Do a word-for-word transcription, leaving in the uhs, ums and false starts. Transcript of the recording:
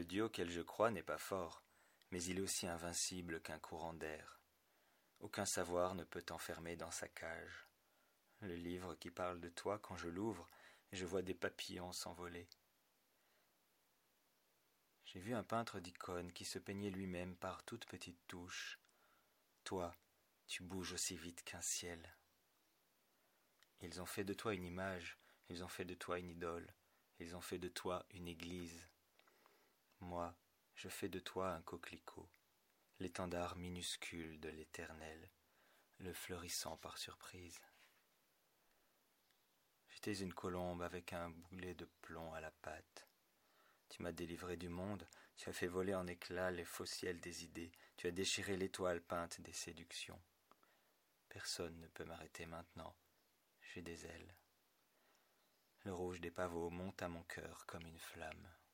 Dieu auquel je crois n'est pas fort, mais il est aussi invincible qu'un courant d'air. Aucun savoir ne peut t'enfermer dans sa cage. Le livre qui parle de toi, quand je l'ouvre, je vois des papillons s'envoler. J'ai vu un peintre d'icônes qui se peignait lui-même par toutes petites touches. Toi, tu bouges aussi vite qu'un ciel. Ils ont fait de toi une image, ils ont fait de toi une idole, ils ont fait de toi une église. Moi, je fais de toi un coquelicot, l'étendard minuscule de l'éternel, le fleurissant par surprise. J'étais une colombe avec un boulet de plomb à la patte. Tu m'as délivré du monde, tu as fait voler en éclats les faux ciels des idées, tu as déchiré l'étoile peinte des séductions. Personne ne peut m'arrêter maintenant, j'ai des ailes. Le rouge des pavots monte à mon cœur comme une flamme.